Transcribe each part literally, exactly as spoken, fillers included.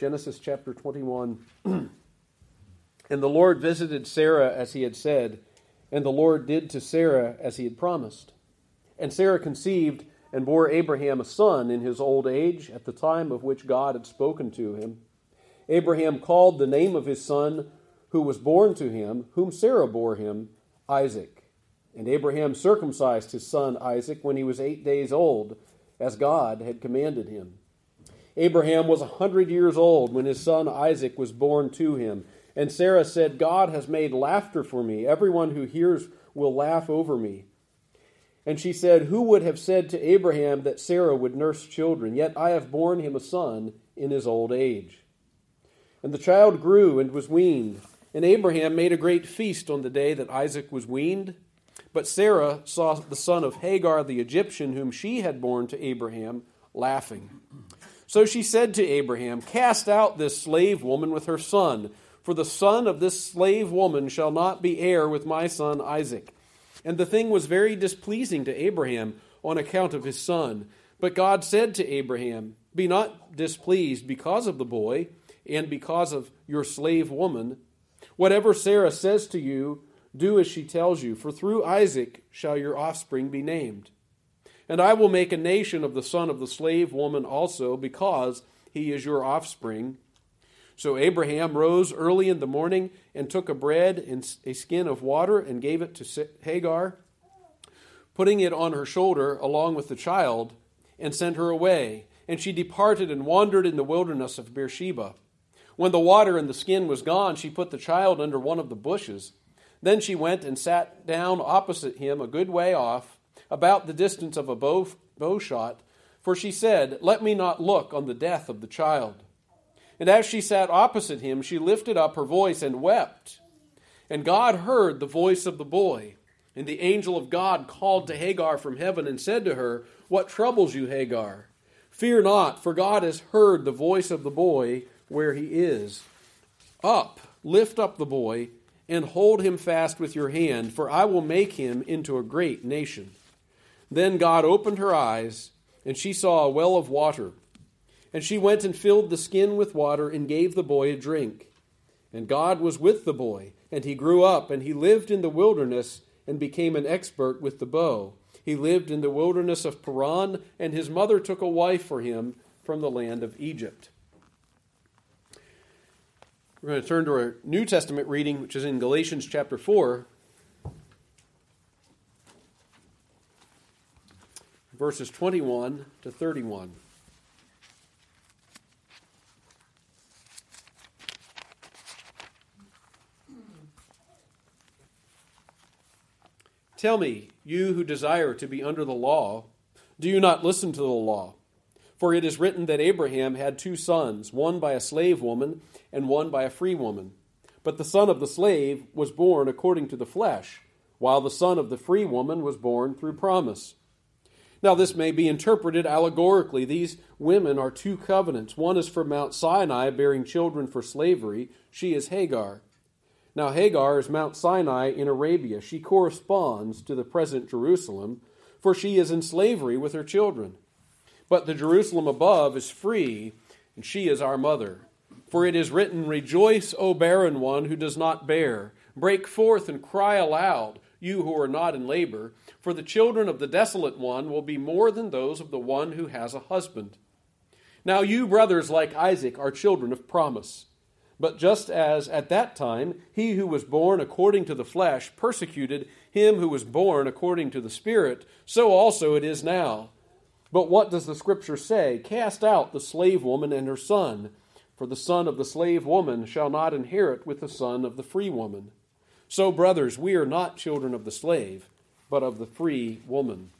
Genesis chapter twenty-one. And the Lord visited Sarah as he had said, and the Lord did to Sarah as he had promised. And Sarah conceived and bore Abraham a son in his old age, at the time of which God had spoken to him. Abraham called the name of his son who was born to him, whom Sarah bore him, Isaac. And Abraham circumcised his son Isaac when he was eight days old, as God had commanded him. Abraham was a hundred years old when his son Isaac was born to him. And Sarah said, God has made laughter for me. Everyone who hears will laugh over me. And she said, who would have said to Abraham that Sarah would nurse children? Yet I have borne him a son in his old age. And the child grew and was weaned. And Abraham made a great feast on the day that Isaac was weaned. But Sarah saw the son of Hagar the Egyptian, whom she had borne to Abraham, laughing. So she said to Abraham, cast out this slave woman with her son, for the son of this slave woman shall not be heir with my son Isaac. And the thing was very displeasing to Abraham on account of his son. But God said to Abraham, be not displeased because of the boy and because of your slave woman. Whatever Sarah says to you, do as she tells you, for through Isaac shall your offspring be named. And I will make a nation of the son of the slave woman also, because he is your offspring. So Abraham rose early in the morning and took a bread and a skin of water and gave it to Hagar, putting it on her shoulder along with the child, and sent her away. And she departed and wandered in the wilderness of Beersheba. When the water in the skin was gone, she put the child under one of the bushes. Then she went and sat down opposite him a good way off, about the distance of a bow, bow shot, for she said, let me not look on the death of the child. And as she sat opposite him, she lifted up her voice and wept. And God heard the voice of the boy. And the angel of God called to Hagar from heaven and said to her, what troubles you, Hagar? Fear not, for God has heard the voice of the boy where he is. Up, lift up the boy, and hold him fast with your hand, for I will make him into a great nation. Then God opened her eyes, and she saw a well of water. And she went and filled the skin with water and gave the boy a drink. And God was with the boy, and he grew up, and he lived in the wilderness and became an expert with the bow. He lived in the wilderness of Paran, and his mother took a wife for him from the land of Egypt. We're going to turn to our New Testament reading, which is in Galatians chapter four, verses twenty-one to thirty-one. Tell me, you who desire to be under the law, do you not listen to the law? For it is written that Abraham had two sons, one by a slave woman and one by a free woman. But the son of the slave was born according to the flesh, while the son of the free woman was born through promise. Now this may be interpreted allegorically. These women are two covenants. One is from Mount Sinai, bearing children for slavery. She is Hagar. Now Hagar is Mount Sinai in Arabia. She corresponds to the present Jerusalem, for she is in slavery with her children. But the Jerusalem above is free, and she is our mother. For it is written, rejoice, O barren one who does not bear. Break forth and cry aloud, you who are not in labor. For the children of the desolate one will be more than those of the one who has a husband. Now you, brothers, like Isaac, are children of promise. But just as at that time he who was born according to the flesh persecuted him who was born according to the Spirit, so also it is now. But what does the Scripture say? Cast out the slave woman and her son, for the son of the slave woman shall not inherit with the son of the free woman. So, brothers, we are not children of the slave, but of the free woman.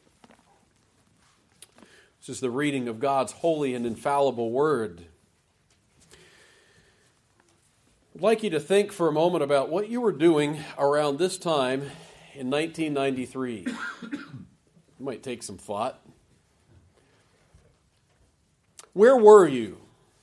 This is the reading of God's holy and infallible word. I'd like you to think for a moment about what you were doing around this time in nineteen ninety-three. It might take some thought. Where were you?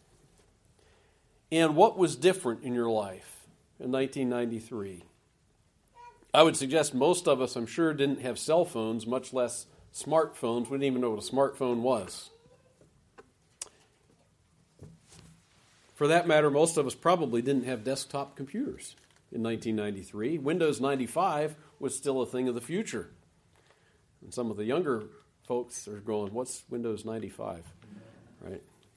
And what was different in your life in nineteen ninety-three? I would suggest most of us, I'm sure, didn't have cell phones, much less smartphones. We didn't even know what a smartphone was. For that matter, most of us probably didn't have desktop computers in nineteen ninety-three. Windows ninety-five was still a thing of the future. And some of the younger folks are going, what's Windows ninety-five? Right?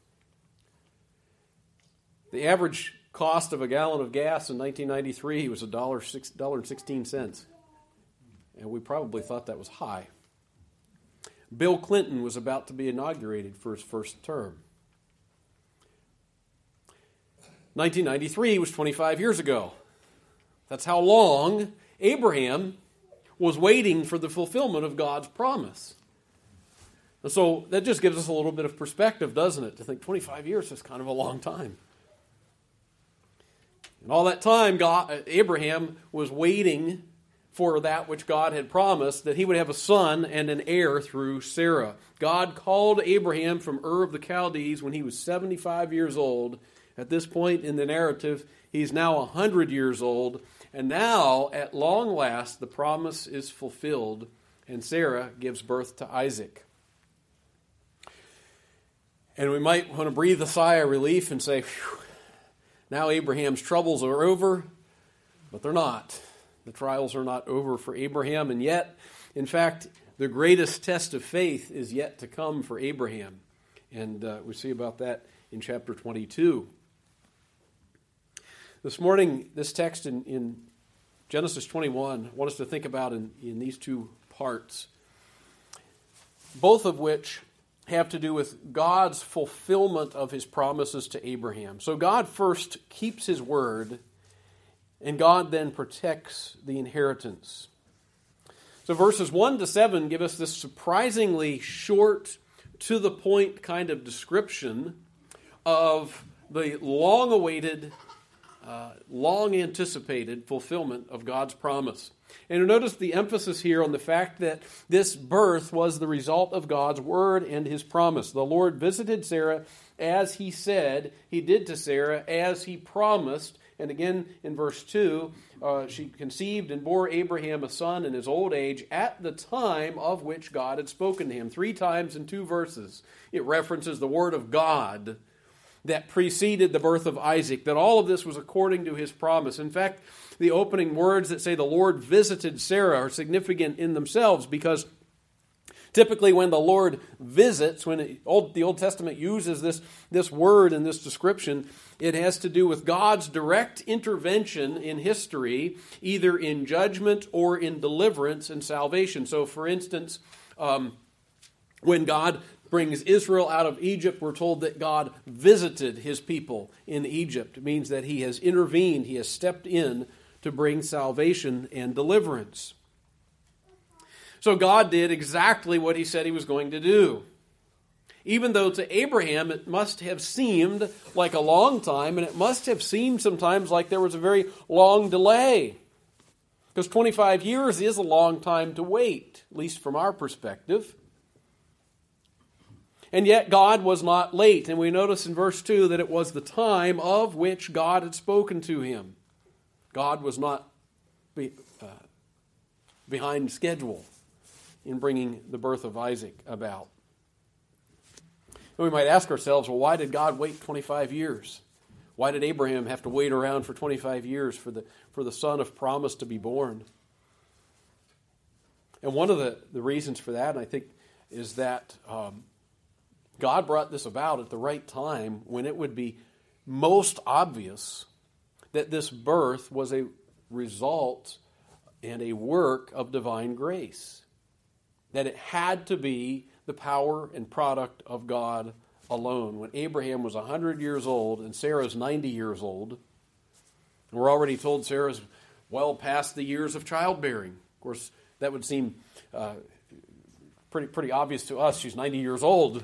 The average cost of a gallon of gas in nineteen ninety-three was one dollar and sixteen cents. And we probably thought that was high. Bill Clinton was about to be inaugurated for his first term. nineteen ninety-three was twenty-five years ago. That's how long Abraham was waiting for the fulfillment of God's promise. And so that just gives us a little bit of perspective, doesn't it? To think twenty-five years is kind of a long time. And all that time, God, Abraham was waiting for that which God had promised, that he would have a son and an heir through Sarah. God called Abraham from Ur of the Chaldees when he was seventy-five years old. At this point in the narrative, he's now one hundred years old. And now, at long last, the promise is fulfilled, and Sarah gives birth to Isaac. And we might want to breathe a sigh of relief and say, phew, now Abraham's troubles are over, but they're not. The trials are not over for Abraham, and yet, in fact, the greatest test of faith is yet to come for Abraham. And uh, we see about that in chapter twenty-two. This morning, this text in, in Genesis twenty-one, I want us to think about in, in these two parts, both of which have to do with God's fulfillment of his promises to Abraham. So God first keeps his word, and God then protects the inheritance. So verses one to seven give us this surprisingly short, to-the-point kind of description of the long-awaited, uh, long-anticipated fulfillment of God's promise. And you'll notice the emphasis here on the fact that this birth was the result of God's word and his promise. The Lord visited Sarah as he said. He did to Sarah as he promised. And again, in verse two, uh, she conceived and bore Abraham a son in his old age at the time of which God had spoken to him. Three times in two verses, it references the word of God that preceded the birth of Isaac, that all of this was according to his promise. In fact, the opening words that say the Lord visited Sarah are significant in themselves, because typically when the Lord visits, when it, old, the Old Testament uses this, this word and this description, it has to do with God's direct intervention in history, either in judgment or in deliverance and salvation. So, for instance, um, when God brings Israel out of Egypt, we're told that God visited his people in Egypt. It means that he has intervened, he has stepped in to bring salvation and deliverance. So God did exactly what he said he was going to do. Even though to Abraham it must have seemed like a long time, and it must have seemed sometimes like there was a very long delay. Because twenty-five years is a long time to wait, at least from our perspective. And yet God was not late. And we notice in verse two that it was the time of which God had spoken to him. God was not be, uh, behind schedule in bringing the birth of Isaac about. And we might ask ourselves, well, why did God wait twenty-five years? Why did Abraham have to wait around for twenty-five years for the, for the son of promise to be born? And one of the, the reasons for that, I think, is that um, God brought this about at the right time when it would be most obvious that this birth was a result and a work of divine grace. That it had to be the power and product of God alone. When Abraham was one hundred years old and Sarah's ninety years old, and we're already told Sarah's well past the years of childbearing. Of course, that would seem uh, pretty, pretty obvious to us. She's ninety years old.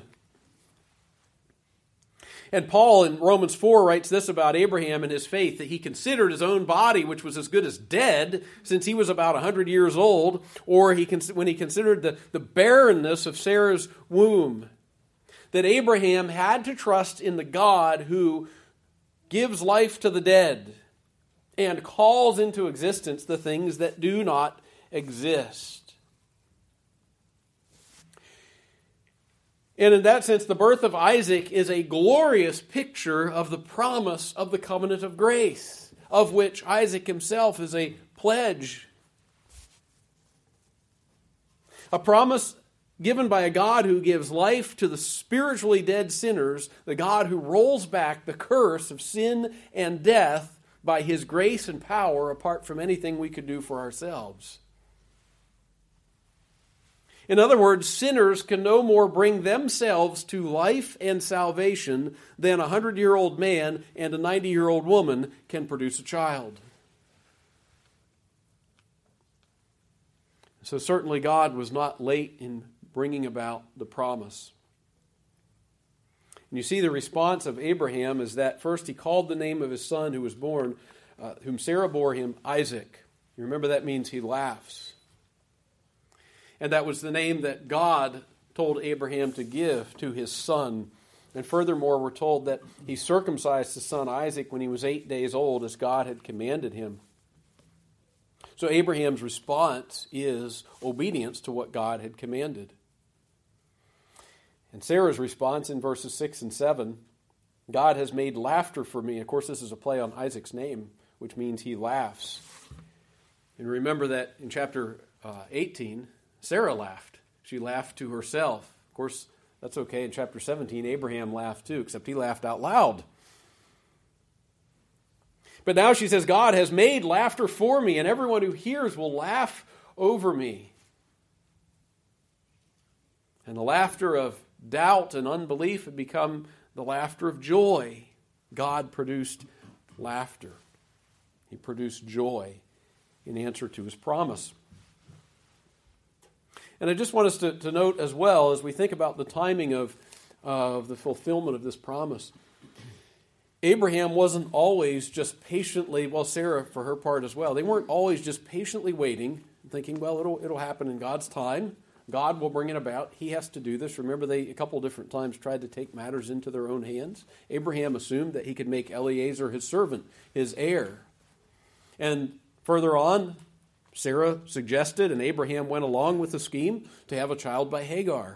And Paul in Romans four writes this about Abraham and his faith, that he considered his own body, which was as good as dead, since he was about one hundred years old, or he when he considered the, the barrenness of Sarah's womb, that Abraham had to trust in the God who gives life to the dead and calls into existence the things that do not exist. And in that sense, the birth of Isaac is a glorious picture of the promise of the covenant of grace, of which Isaac himself is a pledge. A promise given by a God who gives life to the spiritually dead sinners, the God who rolls back the curse of sin and death by his grace and power apart from anything we could do for ourselves. In other words, sinners can no more bring themselves to life and salvation than a hundred-year-old man and a ninety-year-old woman can produce a child. So certainly God was not late in bringing about the promise. And you see the response of Abraham is that first he called the name of his son who was born, uh, whom Sarah bore him, Isaac. You remember that means he laughs. And that was the name that God told Abraham to give to his son. And furthermore, we're told that he circumcised his son Isaac when he was eight days old, as God had commanded him. So Abraham's response is obedience to what God had commanded. And Sarah's response in verses six and seven, God has made laughter for me. Of course, this is a play on Isaac's name, which means he laughs. And remember that in chapter uh, eighteen, Sarah laughed. She laughed to herself. Of course, that's okay. In chapter seventeen, Abraham laughed too, except he laughed out loud. But now she says, God has made laughter for me, and everyone who hears will laugh over me. And the laughter of doubt and unbelief had become the laughter of joy. God produced laughter. He produced joy in answer to his promise. And I just want us to, to note as well, as we think about the timing of, uh, of the fulfillment of this promise, Abraham wasn't always just patiently, well, Sarah for her part as well, they weren't always just patiently waiting, thinking, well, it'll, it'll happen in God's time. God will bring it about. He has to do this. Remember, they a couple different times tried to take matters into their own hands. Abraham assumed that he could make Eliezer his servant, his heir. And further on, Sarah suggested, and Abraham went along with the scheme, to have a child by Hagar.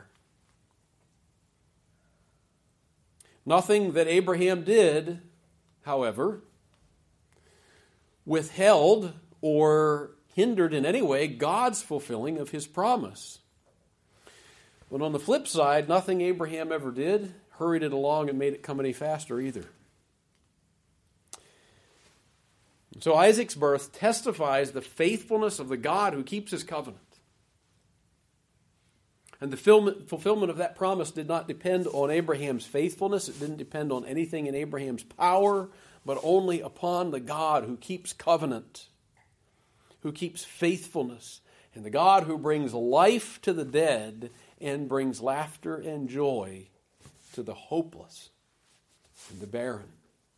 Nothing that Abraham did, however, withheld or hindered in any way God's fulfilling of his promise. But on the flip side, nothing Abraham ever did hurried it along and made it come any faster either. So Isaac's birth testifies the faithfulness of the God who keeps his covenant. And the fulfillment of that promise did not depend on Abraham's faithfulness. It didn't depend on anything in Abraham's power, but only upon the God who keeps covenant, who keeps faithfulness, and the God who brings life to the dead and brings laughter and joy to the hopeless and the barren.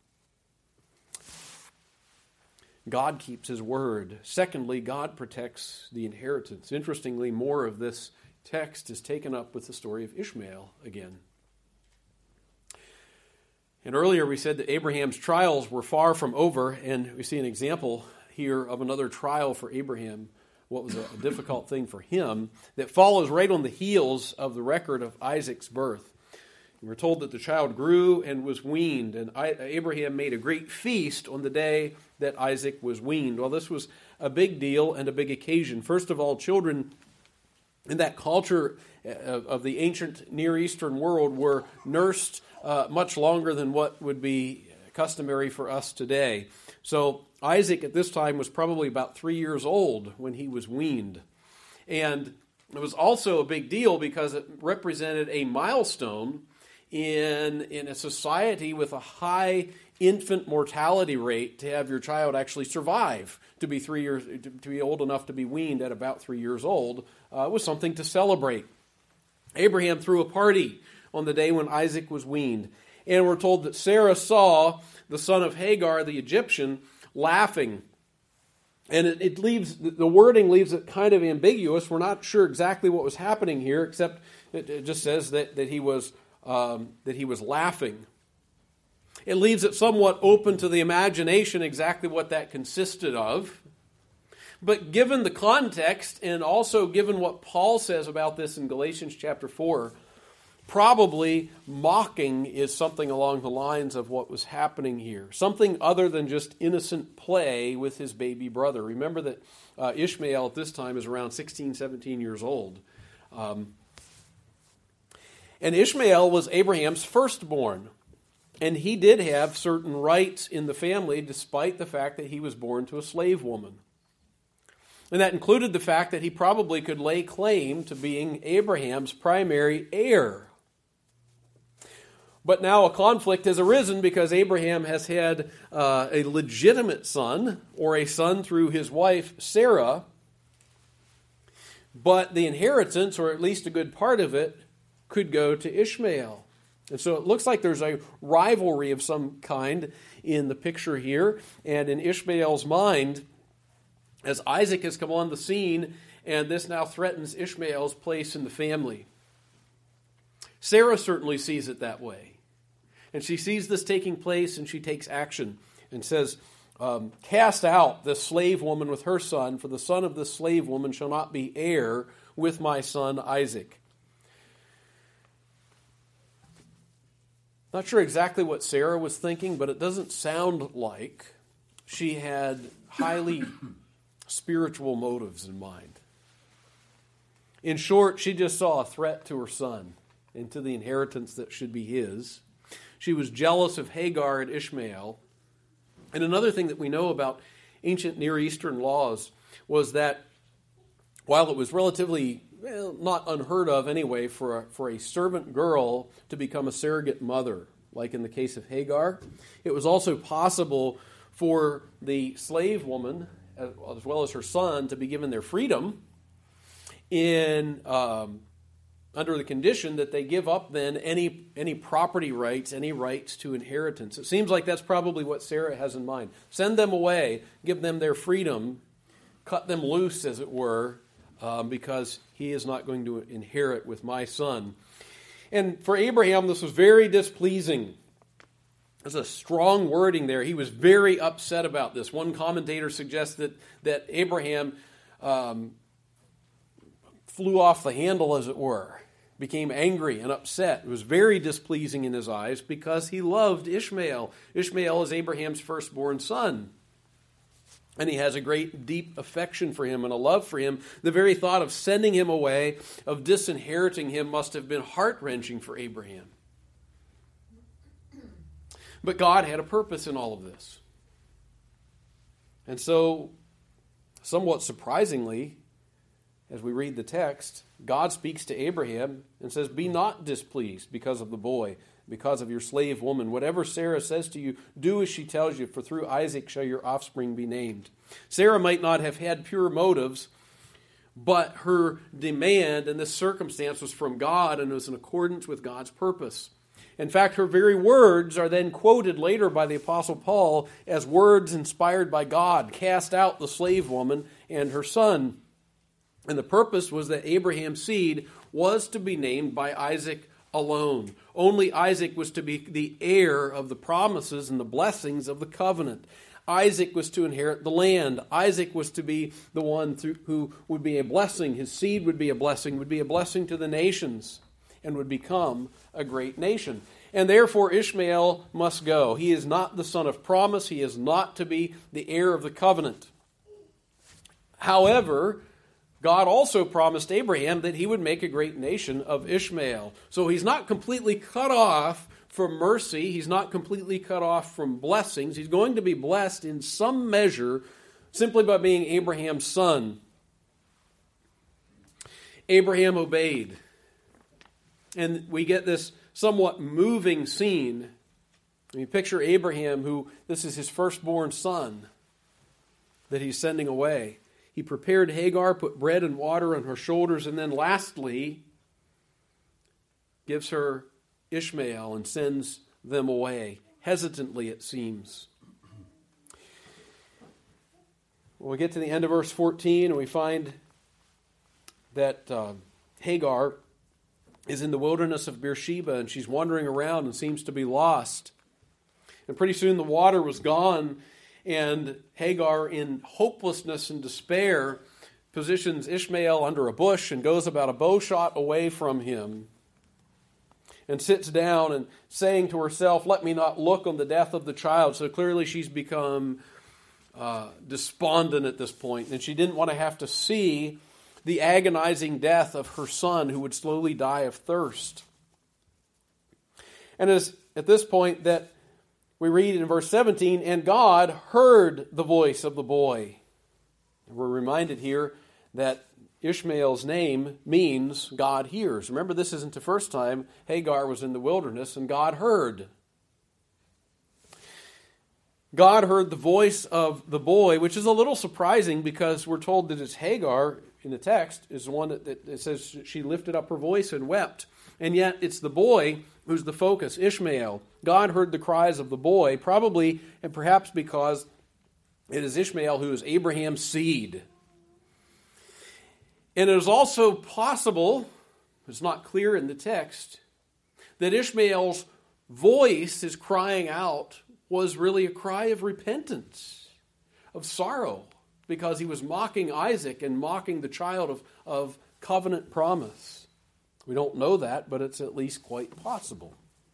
God keeps his word. Secondly, God protects the inheritance. Interestingly, more of this text is taken up with the story of Ishmael again. And earlier we said that Abraham's trials were far from over, and we see an example here of another trial for Abraham, what was a difficult thing for him, that follows right on the heels of the record of Isaac's birth. And we're told that the child grew and was weaned, and Abraham made a great feast on the day that Isaac was weaned. Well, this was a big deal and a big occasion. First of all, children in that culture of the ancient Near Eastern world were nursed uh, much longer than what would be customary for us today. So Isaac at this time was probably about three years old when he was weaned. And it was also a big deal because it represented a milestone in, in a society with a high infant mortality rate. To have your child actually survive to be three years, to, to be old enough to be weaned at about three years old, uh, was something to celebrate. Abraham threw a party on the day when Isaac was weaned. And we're told that Sarah saw the son of Hagar, the Egyptian, laughing. And it, it leaves, the wording leaves it kind of ambiguous. We're not sure exactly what was happening here, except it, it just says that, that he was um, that he was laughing. It leaves it somewhat open to the imagination exactly what that consisted of. But given the context, and also given what Paul says about this in Galatians chapter four, Probably mocking is something along the lines of what was happening here. Something other than just innocent play with his baby brother. Remember that uh, Ishmael at this time is around sixteen, seventeen years old. Um, and Ishmael was Abraham's firstborn. And he did have certain rights in the family despite the fact that he was born to a slave woman. And that included the fact that he probably could lay claim to being Abraham's primary heir. But now a conflict has arisen because Abraham has had uh, a legitimate son, or a son through his wife Sarah, but the inheritance, or at least a good part of it, could go to Ishmael. And so it looks like there's a rivalry of some kind in the picture here, and in Ishmael's mind, as Isaac has come on the scene, and this now threatens Ishmael's place in the family. Sarah certainly sees it that way. And she sees this taking place, and she takes action and says, um, cast out this slave woman with her son, for the son of this slave woman shall not be heir with my son Isaac. Not sure exactly what Sarah was thinking, but it doesn't sound like she had highly spiritual motives in mind. In short, she just saw a threat to her son and to the inheritance that should be his. She was jealous of Hagar and Ishmael. And another thing that we know about ancient Near Eastern laws was that while it was relatively, well, not unheard of anyway, for a, for a servant girl to become a surrogate mother, like in the case of Hagar, it was also possible for the slave woman, as, as well as her son, to be given their freedom in um, under the condition that they give up then any any property rights, any rights to inheritance. It seems like that's probably what Sarah has in mind. Send them away, give them their freedom, cut them loose, as it were, um, because he is not going to inherit with my son. And for Abraham, this was very displeasing. There's a strong wording there. He was very upset about this. One commentator suggests that, that Abraham um, flew off the handle, as it were, became angry and upset. It was very displeasing in his eyes because he loved Ishmael. Ishmael is Abraham's firstborn son. And he has a great deep affection for him and a love for him. The very thought of sending him away, of disinheriting him, must have been heart-wrenching for Abraham. But God had a purpose in all of this. And so, somewhat surprisingly, as we read the text, God speaks to Abraham and says, be not displeased because of the boy, because of your slave woman. Whatever Sarah says to you, do as she tells you, for through Isaac shall your offspring be named. Sarah might not have had pure motives, but her demand in this circumstance was from God and was in accordance with God's purpose. In fact, her very words are then quoted later by the Apostle Paul as words inspired by God. Cast out the slave woman and her son. And the purpose was that Abraham's seed was to be named by Isaac alone. Only Isaac was to be the heir of the promises and the blessings of the covenant. Isaac was to inherit the land. Isaac was to be the one through, who would be a blessing. His seed would be a blessing, would be a blessing to the nations, and would become a great nation. And therefore Ishmael must go. He is not the son of promise. He is not to be the heir of the covenant. However, God also promised Abraham that he would make a great nation of Ishmael. So he's not completely cut off from mercy. He's not completely cut off from blessings. He's going to be blessed in some measure simply by being Abraham's son. Abraham obeyed. And we get this somewhat moving scene. I mean, picture Abraham, who this is his firstborn son that he's sending away. He prepared Hagar, put bread and water on her shoulders, and then lastly gives her Ishmael and sends them away. Hesitantly, it seems. When we get to the end of verse fourteen, and we find that uh, Hagar is in the wilderness of Beersheba, and she's wandering around and seems to be lost. And pretty soon the water was gone, and Hagar, in hopelessness and despair, positions Ishmael under a bush and goes about a bow shot away from him. and sits down and saying to herself, let me not look on the death of the child. So clearly she's become uh, despondent at this point, and she didn't want to have to see the agonizing death of her son who would slowly die of thirst. And it's at this point that we read in verse seventeen, and God heard the voice of the boy. And we're reminded here that Ishmael's name means God hears. Remember, this isn't the first time Hagar was in the wilderness and God heard. God heard the voice of the boy, which is a little surprising because we're told that it's Hagar in the text is the one that, that, that says she lifted up her voice and wept. And yet it's the boy who's the focus, Ishmael. God heard the cries of the boy, probably and perhaps because it is Ishmael who is Abraham's seed. And it is also possible, it's not clear in the text, that Ishmael's voice, his crying out, was really a cry of repentance, of sorrow, because he was mocking Isaac and mocking the child of, of covenant promise. We don't know that, but it's at least quite possible.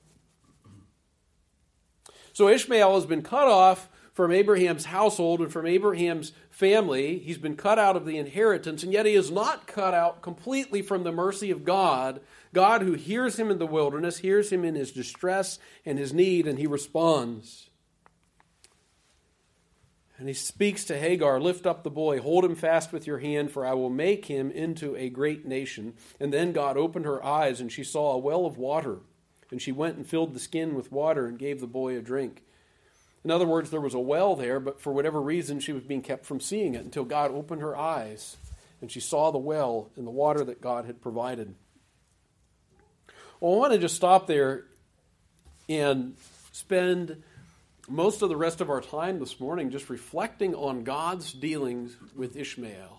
So Ishmael has been cut off from Abraham's household and from Abraham's family. He's been cut out of the inheritance, and yet he is not cut out completely from the mercy of God. God who hears him in the wilderness, hears him in his distress and his need, and he responds. And he speaks to Hagar, lift up the boy, hold him fast with your hand, for I will make him into a great nation. And then God opened her eyes, and she saw a well of water. And she went and filled the skin with water and gave the boy a drink. In other words, there was a well there, but for whatever reason, she was being kept from seeing it until God opened her eyes, and she saw the well and the water that God had provided. Well, I want to just stop there and spend most of the rest of our time this morning just reflecting on God's dealings with Ishmael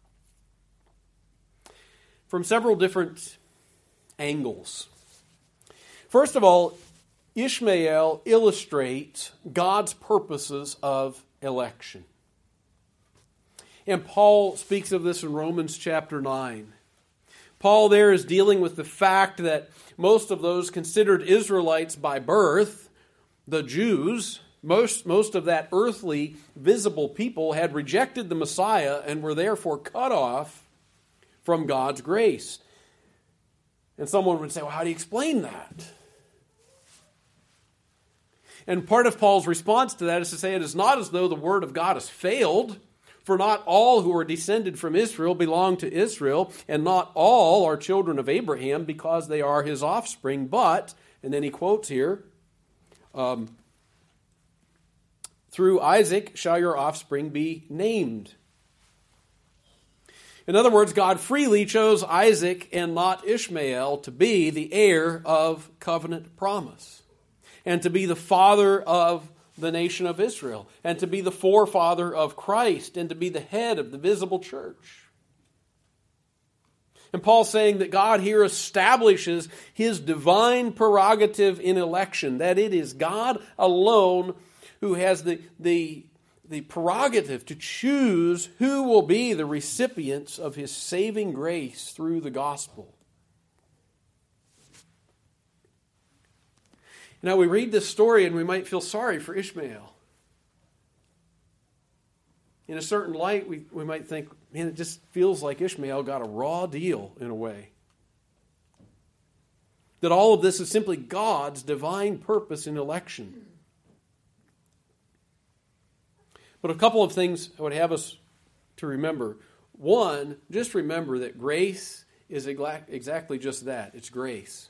from several different angles. First of all, Ishmael illustrates God's purposes of election. And Paul speaks of this in Romans chapter nine. Paul there is dealing with the fact that most of those considered Israelites by birth, the Jews, most, most of that earthly, visible people had rejected the Messiah and were therefore cut off from God's grace. And someone would say, well, how do you explain that? And part of Paul's response to that is to say it is not as though the word of God has failed, for not all who are descended from Israel belong to Israel, and not all are children of Abraham because they are his offspring, but, and then he quotes here, um, through Isaac shall your offspring be named. In other words, God freely chose Isaac and not Ishmael to be the heir of covenant promise, and to be the father of the nation of Israel, and to be the forefather of Christ, and to be the head of the visible church. And Paul's saying that God here establishes his divine prerogative in election, that it is God alone who has the, the, the prerogative to choose who will be the recipients of his saving grace through the gospel. Now we read this story and we might feel sorry for Ishmael. In a certain light, we, we might think, man, it just feels like Ishmael got a raw deal in a way. That all of this is simply God's divine purpose in election. But a couple of things I would have us to remember. One, just remember that grace is exactly just that. It's grace.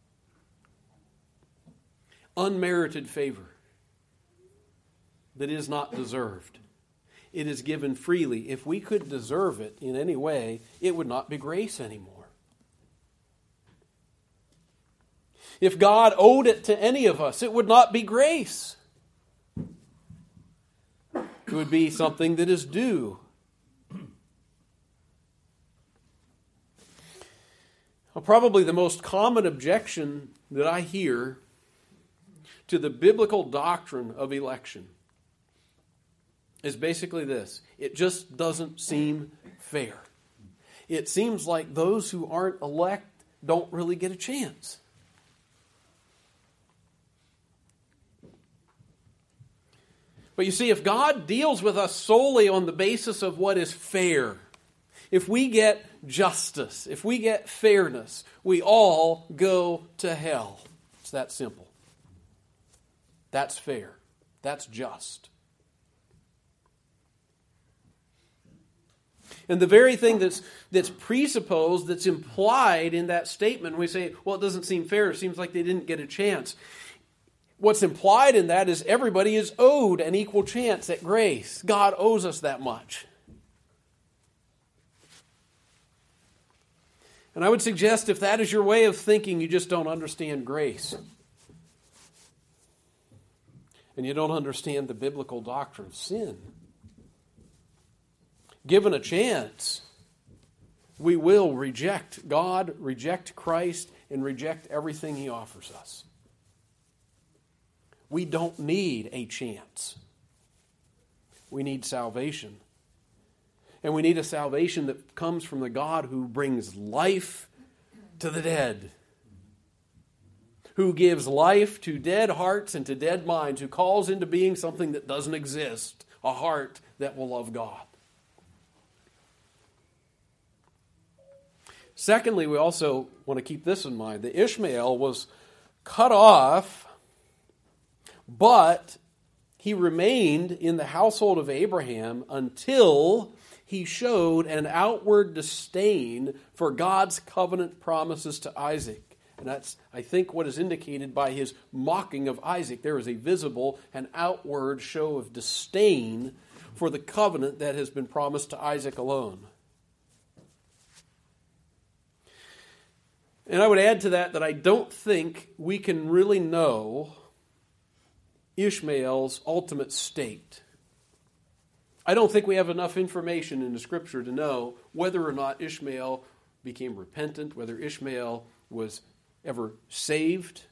Unmerited favor that is not deserved. It is given freely. If we could deserve it in any way, it would not be grace anymore. If God owed it to any of us, it would not be grace. It would be something that is due. Well, probably the most common objection that I hear to the biblical doctrine of election is basically this. It just doesn't seem fair. It seems like those who aren't elect don't really get a chance. But you see, if God deals with us solely on the basis of what is fair, if we get justice, if we get fairness, we all go to hell. It's that simple. That's fair. That's just. And the very thing that's that's presupposed, that's implied in that statement, we say, well, it doesn't seem fair. It seems like they didn't get a chance. What's implied in that is everybody is owed an equal chance at grace. God owes us that much. And I would suggest if that is your way of thinking, you just don't understand grace. And you don't understand the biblical doctrine of sin. Given a chance, we will reject God, reject Christ, and reject everything He offers us. We don't need a chance. We need salvation. And we need a salvation that comes from the God who brings life to the dead. Who gives life to dead hearts and to dead minds. Who calls into being something that doesn't exist. A heart that will love God. Secondly, we also want to keep this in mind. That Ishmael was cut off, but he remained in the household of Abraham until he showed an outward disdain for God's covenant promises to Isaac. And that's, I think, what is indicated by his mocking of Isaac. There is a visible and outward show of disdain for the covenant that has been promised to Isaac alone. And I would add to that that I don't think we can really know Ishmael's ultimate state. I don't think we have enough information in the Scripture to know whether or not Ishmael became repentant, whether Ishmael was ever saved.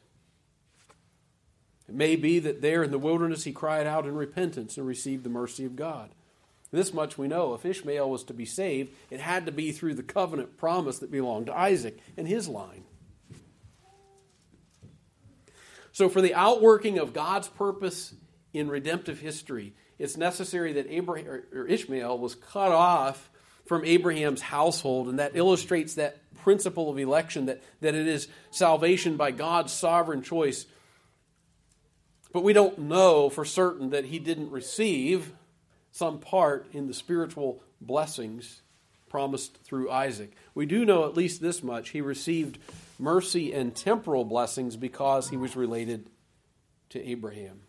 It may be that there in the wilderness he cried out in repentance and received the mercy of God. This much we know. If Ishmael was to be saved, it had to be through the covenant promise that belonged to Isaac and his line. So for the outworking of God's purpose in redemptive history, it's necessary that Abraham, or Ishmael was cut off from Abraham's household, and that illustrates that principle of election, that, that it is salvation by God's sovereign choice. But we don't know for certain that he didn't receive some part in the spiritual blessings promised through Isaac. We do know at least this much. He received mercy and temporal blessings because he was related to Abraham.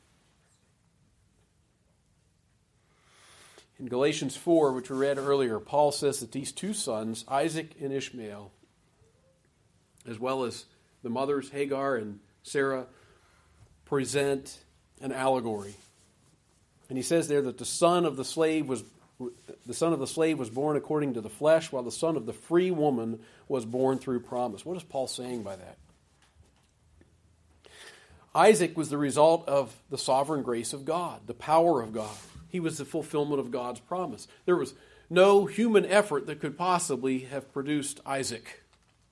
In Galatians four, which we read earlier, Paul says that these two sons, Isaac and Ishmael, as well as the mothers Hagar and Sarah, present an allegory. And he says there that the son of the slave was the son of the slave was born according to the flesh, while the son of the free woman was born through promise. What is Paul saying by that? Isaac was the result of the sovereign grace of God, the power of God. He was the fulfillment of God's promise. There was no human effort that could possibly have produced Isaac.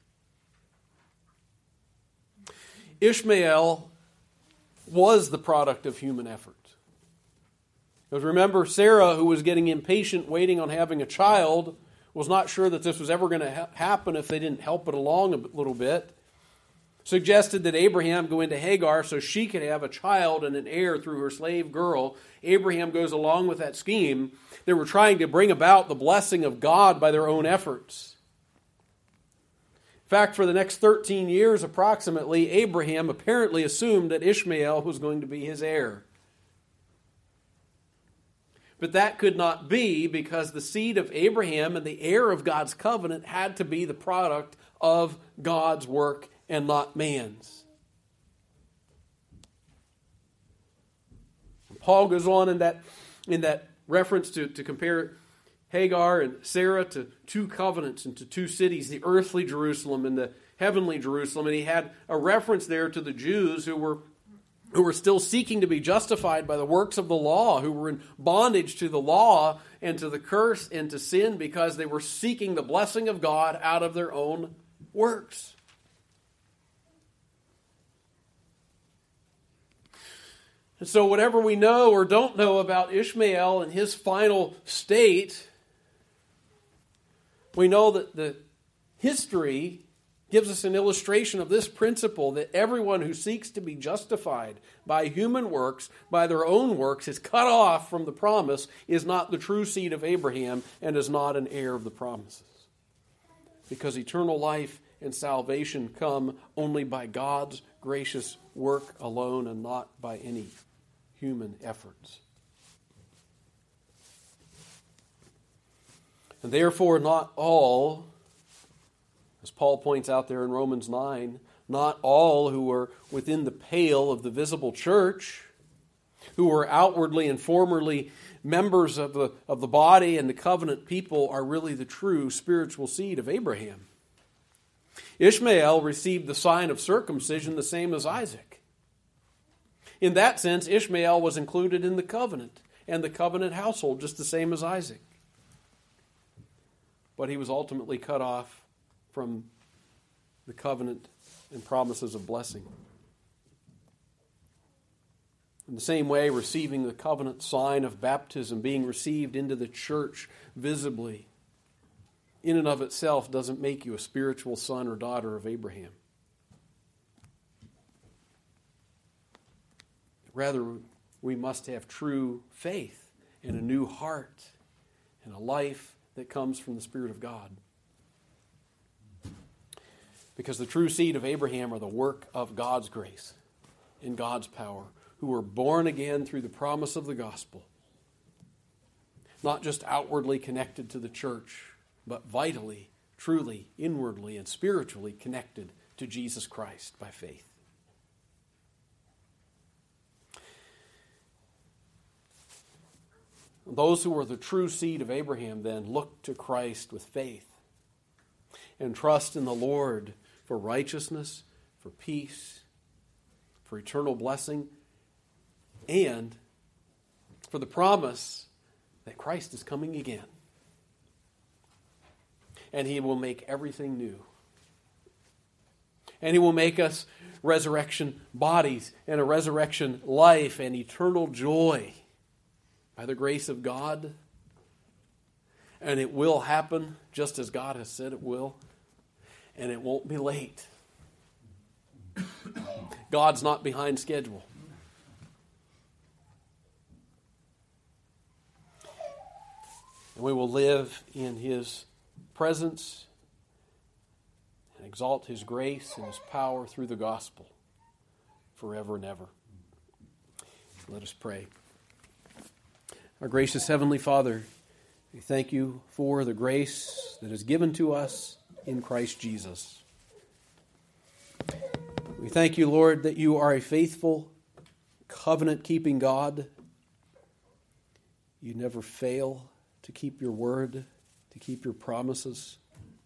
Ishmael was the product of human effort. Because remember, Sarah, who was getting impatient waiting on having a child, was not sure that this was ever going to ha- happen if they didn't help it along a little bit. Suggested that Abraham go into Hagar so she could have a child and an heir through her slave girl. Abraham goes along with that scheme. They were trying to bring about the blessing of God by their own efforts. In fact, for the next thirteen years approximately, Abraham apparently assumed that Ishmael was going to be his heir. But that could not be, because the seed of Abraham and the heir of God's covenant had to be the product of God's work and not man's. Paul goes on in that, in that reference to, to compare Hagar and Sarah to two covenants and to two cities, the earthly Jerusalem and the heavenly Jerusalem. And he had a reference there to the Jews who were who were still seeking to be justified by the works of the law, who were in bondage to the law and to the curse and to sin because they were seeking the blessing of God out of their own works. And so whatever we know or don't know about Ishmael and his final state, we know that the history gives us an illustration of this principle, that everyone who seeks to be justified by human works, by their own works, is cut off from the promise, is not the true seed of Abraham, and is not an heir of the promises. Because eternal life and salvation come only by God's gracious work alone and not by any human efforts. And therefore, not all, as Paul points out there in Romans nine, not all who are within the pale of the visible church, who are outwardly and formerly members of the, of the body and the covenant people, are really the true spiritual seed of Abraham. Ishmael received the sign of circumcision the same as Isaac. In that sense, Ishmael was included in the covenant and the covenant household just the same as Isaac. But he was ultimately cut off from the covenant and promises of blessing. In the same way, receiving the covenant sign of baptism, being received into the church visibly, in and of itself doesn't make you a spiritual son or daughter of Abraham. Rather, we must have true faith and a new heart and a life that comes from the Spirit of God. Because the true seed of Abraham are the work of God's grace and God's power, who were born again through the promise of the gospel. Not just outwardly connected to the church, but vitally, truly, inwardly, and spiritually connected to Jesus Christ by faith. Those who were the true seed of Abraham then look to Christ with faith and trust in the Lord for righteousness, for peace, for eternal blessing, and for the promise that Christ is coming again. And He will make everything new. And He will make us resurrection bodies and a resurrection life and eternal joy by the grace of God. And it will happen just as God has said it will. And it won't be late. God's not behind schedule. And we will live in His presence and exalt His grace and His power through the gospel forever and ever. Let us pray. Our gracious Heavenly Father, we thank You for the grace that is given to us in Christ Jesus. We thank You, Lord, that You are a faithful, covenant-keeping God. You never fail to keep Your word, to keep Your promises.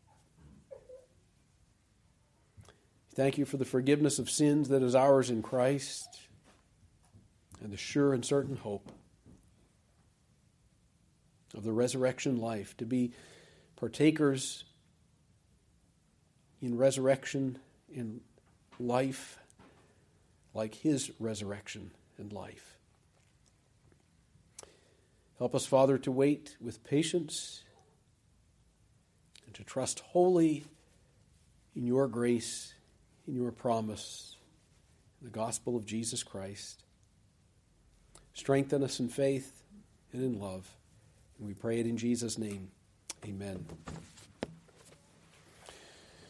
Thank You for the forgiveness of sins that is ours in Christ and the sure and certain hope of the resurrection life, to be partakers in resurrection in life like His resurrection and life. Help us, Father, to wait with patience and to trust wholly in Your grace, in Your promise, in the gospel of Jesus Christ. Strengthen us in faith and in love. And we pray it in Jesus' name. Amen.